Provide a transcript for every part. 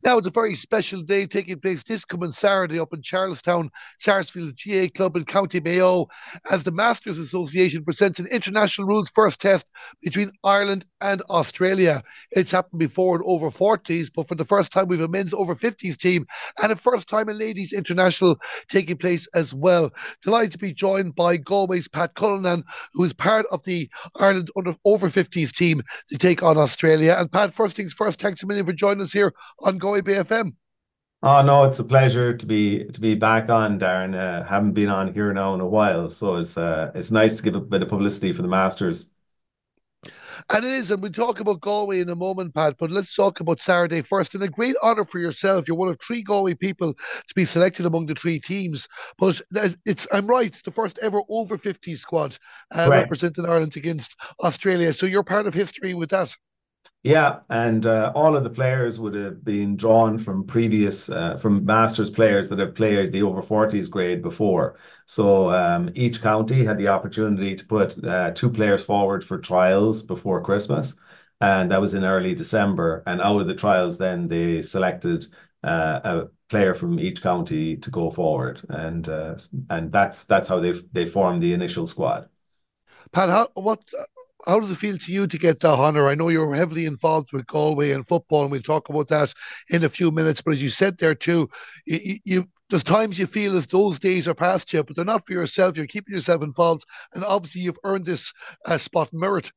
Now, it's a very special day taking place this coming Saturday up in Charlestown, Sarsfield GA Club in County Mayo, as the Masters Association presents an international rules first test between Ireland and Australia. It's happened before in over 40s, but for the first time, we have a men's over 50s team and a first time a ladies international taking place as well. Delighted to be joined by Galway's Pat Cullinan, who is part of the Ireland under over 50s team to take on Australia. And Pat, first things first, thanks a million for joining us here on Galway BFM. Oh no, it's a pleasure to be back on, Darren. Haven't been on here now in a while, so it's nice to give a bit of publicity for the Masters. And it is, and we'll talk about Galway in a moment, Pat, but let's talk about Saturday first. And a great honour for yourself. You're one of three Galway people to be selected among the three teams. But I'm right, it's the first ever over 50 squad Correct. representing Ireland against Australia. So you're part of history with that. Yeah, and all of the players would have been drawn from previous from Masters players that have played the over 40s grade before. So each county had the opportunity to put two players forward for trials before Christmas, and that was in early December. And out of the trials, then they selected a player from each county to go forward, and that's how they formed the initial squad. Pat, how does it feel to you to get that honour? I know you're heavily involved with Galway and football, and we'll talk about that in a few minutes. But as you said there too, there's times you feel as those days are past you, but they're not for yourself. You're keeping yourself involved, and obviously you've earned this spot in merit.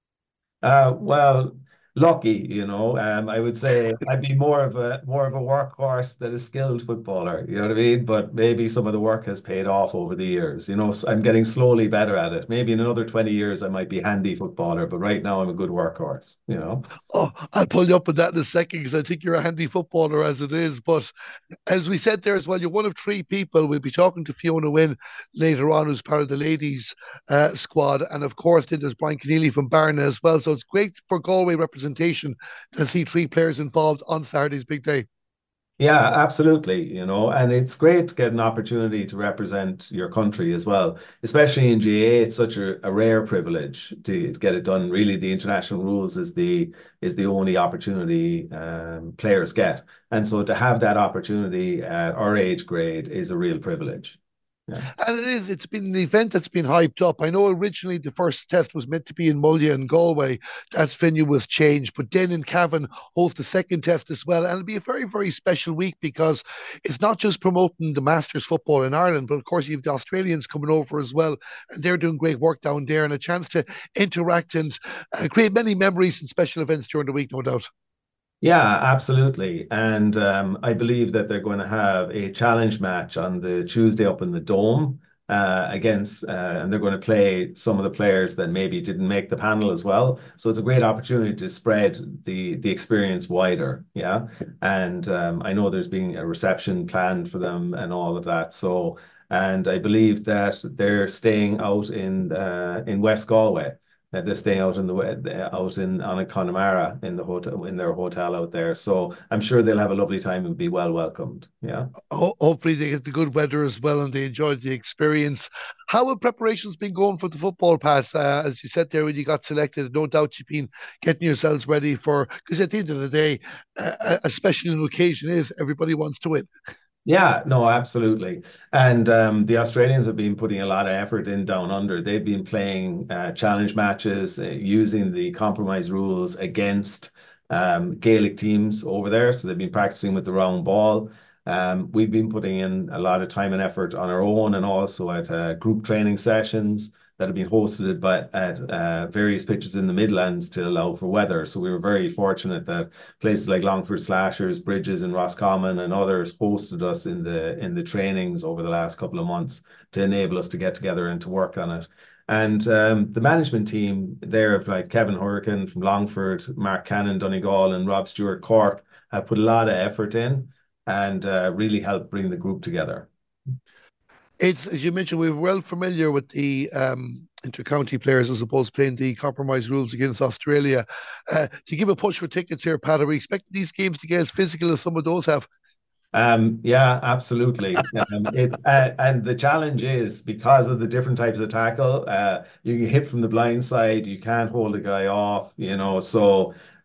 Well, lucky, I would say I'd be more of a workhorse than a skilled footballer. You know what I mean? But maybe some of the work has paid off over the years. I'm getting slowly better at it. Maybe in another 20 years I might be handy footballer, but right now I'm a good workhorse. Oh, I'll pull you up with that in a second because I think you're a handy footballer as it is. But as we said there as well, you're one of three people. We'll be talking to Fiona Wynne later on, who's part of the ladies' squad. And of course, then there's Brian Keneally from Barna as well. So it's great for Galway representation to see three players involved on Saturday's big day. Yeah, absolutely. And it's great to get an opportunity to represent your country as well, especially in GA. It's such a rare privilege to get it done. Really, the international rules is the only opportunity players get, and so to have that opportunity at our age grade is a real privilege. Yeah. And it is, it's been an event that's been hyped up. I know originally the first test was meant to be in Mulla and Galway. That venue was changed, but then in Cavan host the second test as well. And it'll be a very, very special week because it's not just promoting the Masters football in Ireland, but of course you have the Australians coming over as well. And they're doing great work down there and a chance to interact and create many memories and special events during the week, no doubt. Yeah, absolutely. And I believe that they're going to have a challenge match on the Tuesday up in the Dome and they're going to play some of the players that maybe didn't make the panel as well. So it's a great opportunity to spread the experience wider. Yeah. And I know there's been a reception planned for them and all of that. So, and I believe that they're staying out in West Galway. They're staying out in the out in on a Connemara in the hotel in their hotel out there. So I'm sure they'll have a lovely time and be well welcomed. Yeah. Hopefully they get the good weather as well and they enjoyed the experience. How have preparations been going for the football, Pat? As you said there when you got selected, no doubt you've been getting yourselves ready for, because at the end of the day, a special occasion is everybody wants to win. Yeah, no, absolutely. And the Australians have been putting a lot of effort in down under. They've been playing challenge matches using the compromise rules against Gaelic teams over there. So they've been practicing with the round ball. We've been putting in a lot of time and effort on our own and also at group training sessions that have been hosted at various pitches in the Midlands to allow for weather. So we were very fortunate that places like Longford Slashers, Bridges, and Roscommon and others hosted us in the trainings over the last couple of months to enable us to get together and to work on it. And the management team there of like Kevin Hurricane from Longford, Mark Cannon, Donegal, and Rob Stewart Cork have put a lot of effort in and really helped bring the group together. It's, as you mentioned, we're well familiar with the inter-county players as opposed to playing the compromise rules against Australia. To give a push for tickets here, Pat, are we expecting these games to get as physical as some of those have? Yeah, absolutely. And the challenge is because of the different types of tackle, you can hit from the blind side, you can't hold a guy off, so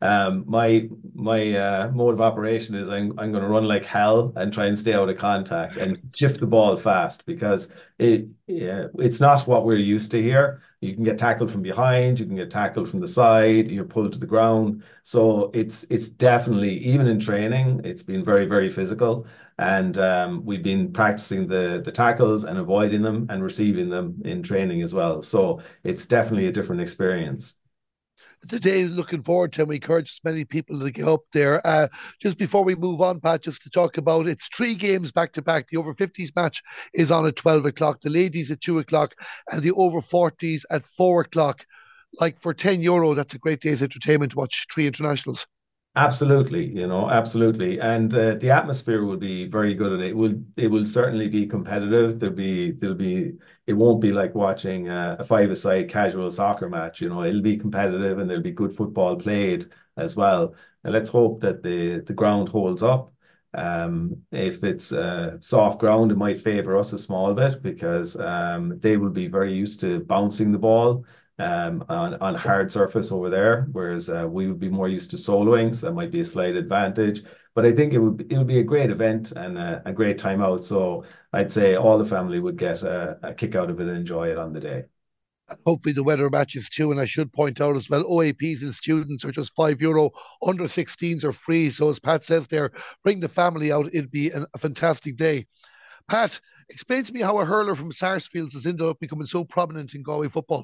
My mode of operation is I'm going to run like hell and try and stay out of contact and shift the ball fast because it's not what we're used to here. You can get tackled from behind, you can get tackled from the side, you're pulled to the ground. So it's definitely, even in training, it's been very, very physical. And we've been practicing the tackles and avoiding them and receiving them in training as well. So it's definitely a different experience. Today, looking forward to, and we encourage as many people to get up there. Just before we move on, Pat, just to talk about it's three games back to back. The over 50s match is on at 12 o'clock, the ladies at 2 o'clock, and the over 40s at 4 o'clock. Like for €10, that's a great day's entertainment to watch three internationals. Absolutely, absolutely. And the atmosphere will be very good and it will certainly be competitive. It won't be like watching a five-a-side casual soccer match, it'll be competitive and there'll be good football played as well. And let's hope that the ground holds up. If it's soft ground, it might favor us a small bit because they will be very used to bouncing the ball on hard surface over there, whereas we would be more used to soloing, so that might be a slight advantage. But I think it would be a great event and a great time out. So I'd say all the family would get a kick out of it and enjoy it on the day. Hopefully the weather matches too. And I should point out as well, OAPs and students are just €5. Under 16s are free. So as Pat says there, bring the family out. It'd be a fantastic day. Pat, explain to me how a hurler from Sarsfields has ended up becoming so prominent in Galway football.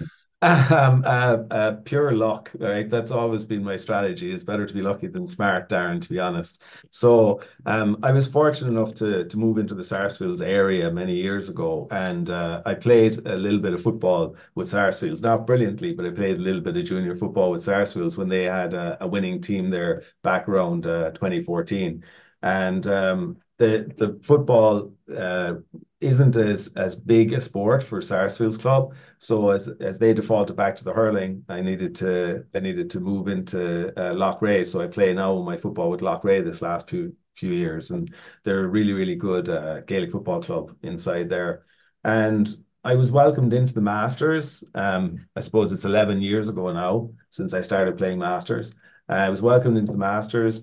Pure luck, right? That's always been my strategy. It's better to be lucky than smart, Darren, to be honest. So I was fortunate enough to move into the Sarsfields area many years ago, and I played a little bit of football with Sarsfields. Not brilliantly, but I played a little bit of junior football with Sarsfields when they had a winning team there back around 2014. And the football isn't as big a sport for Sarsfields Club. So as they defaulted back to the hurling, I needed to move into Loughrea. So I play now my football with Loughrea this last few years, and they're a really really good Gaelic football club inside there. And I was welcomed into the Masters. I suppose it's 11 years ago now since I started playing Masters. I was welcomed into the Masters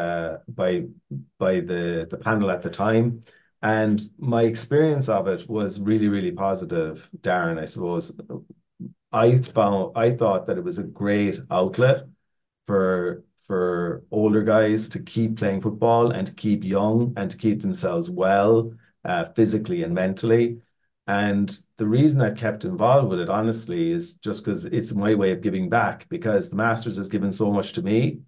by the panel at the time. And my experience of it was really, really positive, Darren, I suppose. I thought that it was a great outlet for older guys to keep playing football and to keep young and to keep themselves well, physically and mentally. And the reason I've kept involved with it, honestly, is just because it's my way of giving back, because the Masters has given so much to me.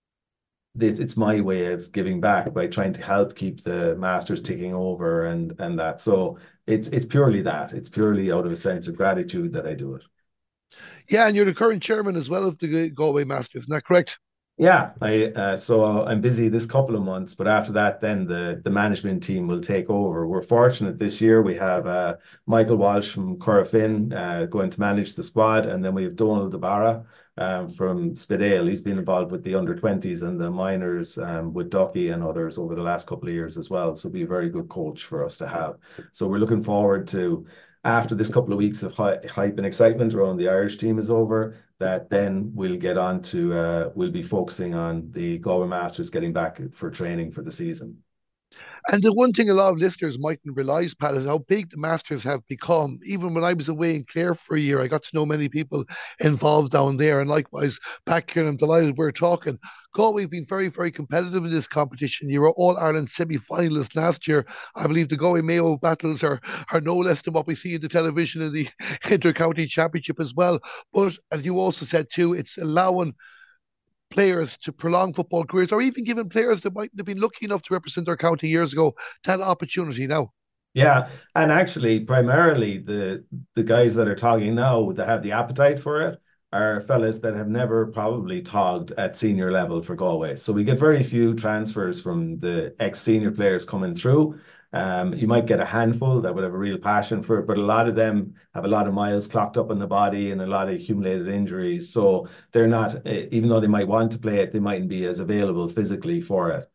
It's my way of giving back by trying to help keep the Masters ticking over and that. So it's purely that. It's purely out of a sense of gratitude that I do it. Yeah, and you're the current chairman as well of the Galway Masters, isn't that correct? Yeah, so I'm busy this couple of months, but after that, then the management team will take over. We're fortunate this year. We have Michael Walsh from Corofin going to manage the squad, and then we have Donald DeBarra from Spidale. He's been involved with the under 20s and the minors with Ducky and others over the last couple of years as well. So be a very good coach for us to have. So we're looking forward to, after this couple of weeks of hype and excitement around the Irish team is over, that then we'll get on to we'll be focusing on the Galway Masters getting back for training for the season. And the one thing a lot of listeners mightn't realize, Pat, is how big the Masters have become. Even when I was away in Clare for a year, I got to know many people involved down there. And likewise, back here, I'm delighted we're talking. Galway have been very, very competitive in this competition. You were All Ireland semi finalist last year. I believe the Galway Mayo battles are no less than what we see in the television in the Inter-County Championship as well. But as you also said too, it's allowing players to prolong football careers, or even giving players that might have been lucky enough to represent their county years ago that opportunity now. Yeah, and actually, primarily the guys that are togging now that have the appetite for it are fellas that have never probably togged at senior level for Galway. So we get very few transfers from the ex-senior players coming through. You might get a handful that would have a real passion for it, but a lot of them have a lot of miles clocked up in the body and a lot of accumulated injuries. So they're not, even though they might want to play it, they mightn't be as available physically for it.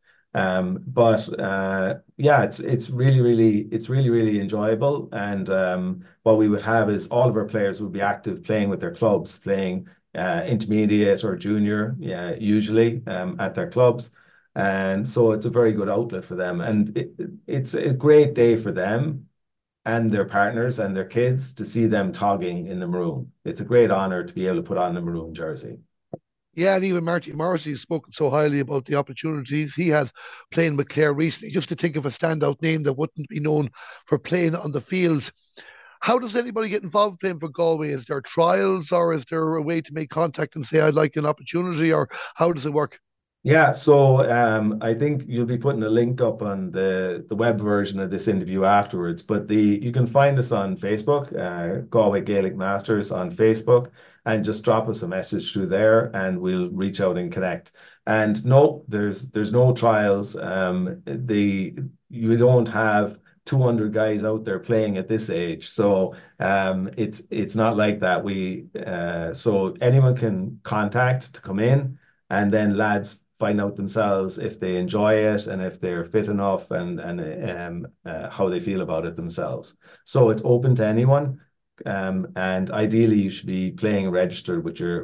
But yeah, it's really enjoyable. And what we would have is all of our players would be active playing with their clubs, playing intermediate or junior, yeah, usually at their clubs. And so it's a very good outlet for them. And it's a great day for them and their partners and their kids to see them togging in the maroon. It's a great honor to be able to put on the maroon jersey. Yeah, and even Marty Morrissey has spoken so highly about the opportunities he had playing with Clare recently. Just to think of a standout name that wouldn't be known for playing on the fields. How does anybody get involved playing for Galway? Is there trials, or is there a way to make contact and say I'd like an opportunity, or how does it work? Yeah, so I think you'll be putting a link up on the web version of this interview afterwards. But you can find us on Facebook, Galway Gaelic Masters on Facebook, and just drop us a message through there, and we'll reach out and connect. And no, there's no trials. You don't have 200 guys out there playing at this age, so it's not like that. So anyone can contact to come in, and then lads find out themselves if they enjoy it and if they're fit enough and how they feel about it themselves. So it's open to anyone, and ideally you should be playing registered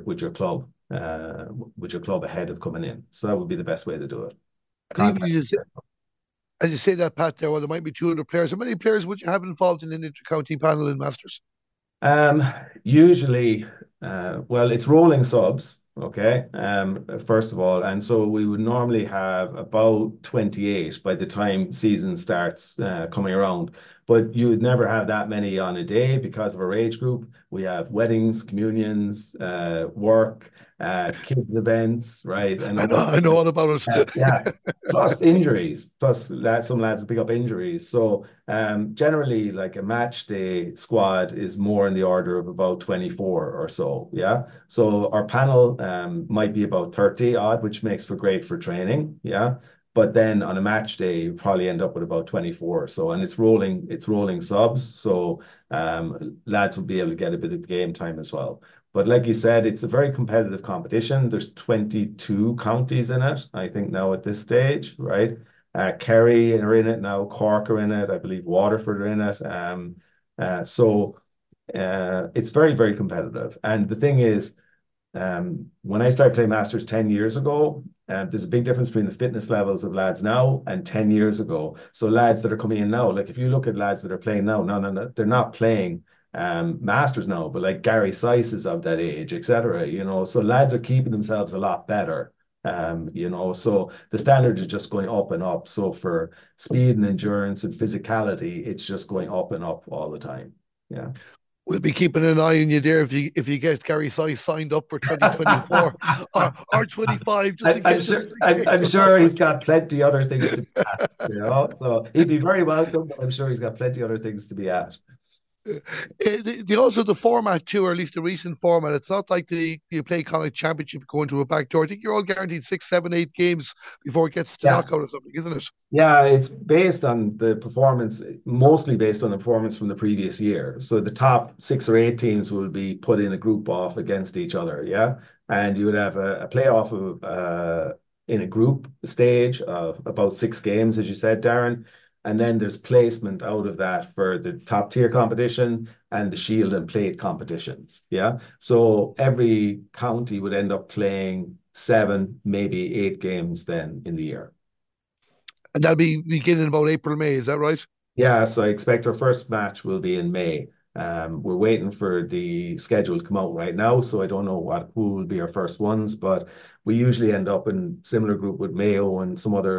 with your club ahead of coming in. So that would be the best way to do it. And even Contact. as you say that, Pat, there, well, there might be 200 players. How many players would you have involved in an inter-county panel in Masters? Um, Usually, well, it's rolling subs, okay, first of all. And so we would normally have about 28 by the time season starts coming around. But you would never have that many on a day because of our age group. We have weddings, communions, work, kids events, right? And I know all about yeah, it. plus injuries, plus some lads pick up injuries. So generally, like a match day squad is more in the order of about 24 or so. Yeah. So our panel might be about 30 odd, which makes for great for training. Yeah. But then on a match day, you probably end up with about 24 or so, and it's rolling subs. So lads will be able to get a bit of game time as well. But like you said, it's a very competitive competition. There's 22 counties in it, I think now at this stage, right? Kerry are in it now, Cork are in it, I believe Waterford are in it. It's very, very competitive. And the thing is, when I started playing Masters 10 years ago, there's a big difference between the fitness levels of lads now and 10 years ago. So lads that are coming in now, like if you look at lads that are playing now, no, they're not playing Masters now, but like Gary Sice is of that age, etc. So lads are keeping themselves a lot better. So the standard is just going up and up. So for speed and endurance and physicality, it's just going up and up all the time. Yeah. We'll be keeping an eye on you there if you get Gary Size signed up for 2024 or 25, just in I'm case. sure. I'm sure he's got plenty other things to be at. So he'd be very welcome. But I'm sure he's got plenty other things to be at. Also the format too, or at least the recent format. It's not like you play Connacht Championship going to a back door. I think you're all guaranteed 6, 7, 8 games before it gets to Yeah. knockout or something, isn't it? Yeah, it's based on the performance, mostly based on the performance from the previous year. So the top 6 or 8 teams will be put in a group off against each other. Yeah. And you would have a playoff in a group stage of about 6 games, as you said, Darren. And then there's placement out of that for the top tier competition and the shield and plate competitions. Yeah. So every county would end up playing 7, maybe 8 games then in the year. And that'll be beginning about April, May. Is that right? Yeah, so I expect our first match will be in May. We're waiting for the schedule to come out right now, so I don't know who will be our first ones, but we usually end up in similar group with Mayo and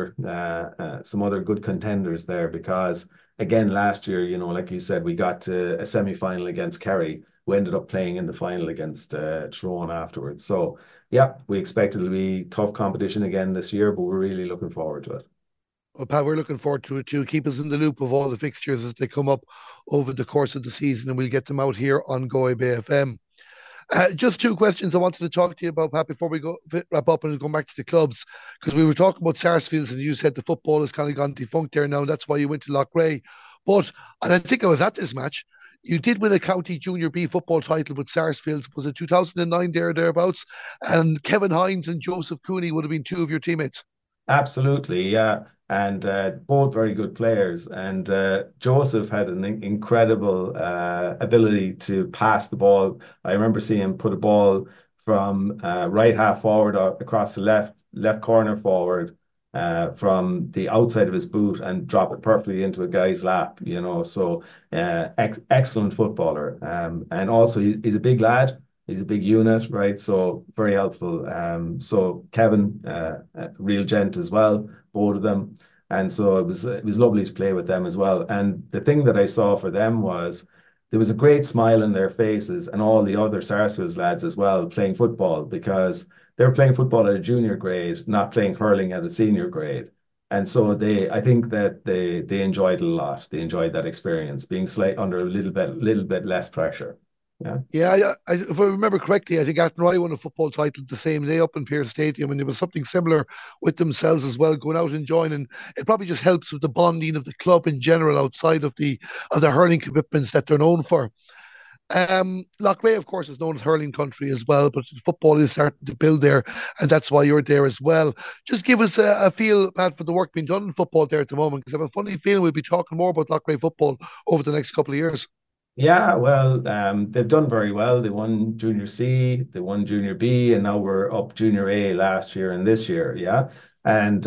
some other good contenders there because again last year, like you said, we got to a semi-final against Kerry. We ended up playing in the final against Tyrone afterwards. So yeah, we expect it'll be tough competition again this year, but we're really looking forward to it. Well, Pat, we're looking forward to it too. Keep us in the loop of all the fixtures as they come up over the course of the season, and we'll get them out here on Galway Bay FM. Just 2 questions I wanted to talk to you about, Pat, before we go wrap up and go back to the clubs, because we were talking about Sarsfields and you said the football has kind of gone defunct there now. That's why you went to Loughrea. And I think I was at this match. You did win a county junior B football title with Sarsfields. Was it 2009 thereabouts? And Kevin Hines and Joseph Cooney would have been two of your teammates. Absolutely, yeah. And both very good players. And Joseph had an incredible ability to pass the ball. I remember seeing him put a ball from right half forward or across the left corner forward from the outside of his boot and drop it perfectly into a guy's lap, you know. So excellent footballer. And also he's a big lad. He's a big unit, right? So very helpful. So Kevin, a real gent as well, both of them. And so it was lovely to play with them as well. And the thing that I saw for them was there was a great smile in their faces and all the other Sarsfields lads as well playing football because they're playing football at a junior grade, not playing hurling at a senior grade. And so I think that they enjoyed it a lot. They enjoyed that experience, being slight under a little bit less pressure. Yeah. Yeah, if I remember correctly, I think Athenry won a football title the same day up in Pearse Stadium, and it was something similar with themselves as well, going out and joining. It probably just helps with the bonding of the club in general outside of the hurling commitments that they're known for. Loughrea, of course, is known as hurling country as well, but football is starting to build there, and that's why you're there as well. Just give us a feel, Pat, for the work being done in football there at the moment, because I have a funny feeling we'll be talking more about Loughrea football over the next couple of years. Yeah, well, they've done very well. They won Junior C, they won Junior B, and now we're up Junior A last year and this year. Yeah, and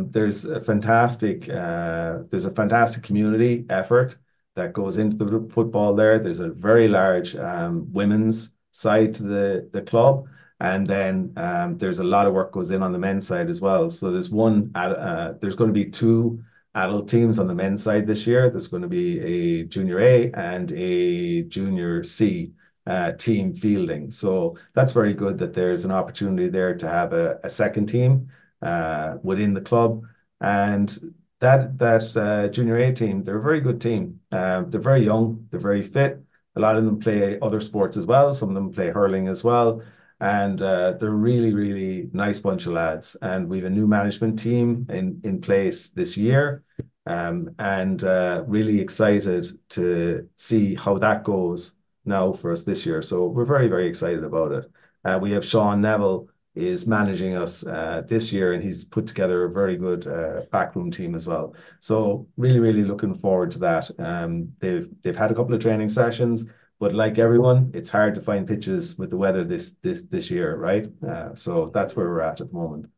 there's a fantastic community effort that goes into the football there. There's a very large women's side to the club, and then there's a lot of work goes in on the men's side as well. So there's going to be two adult teams on the men's side this year. There's going to be a junior A and a junior C team fielding. So that's very good that there's an opportunity there to have a second team within the club. And that junior A team, they're a very good team. They're very young, they're very fit. A lot of them play other sports as well. Some of them play hurling as well. And they're really, really nice bunch of lads. And we have a new management team in place this year, and really excited to see how that goes now for us this year. So we're very, very excited about it. We have Sean Neville is managing us this year, and he's put together a very good backroom team as well. So really, really looking forward to that. They've had a couple of training sessions. But like everyone, it's hard to find pitches with the weather this year, right? So that's where we're at the moment.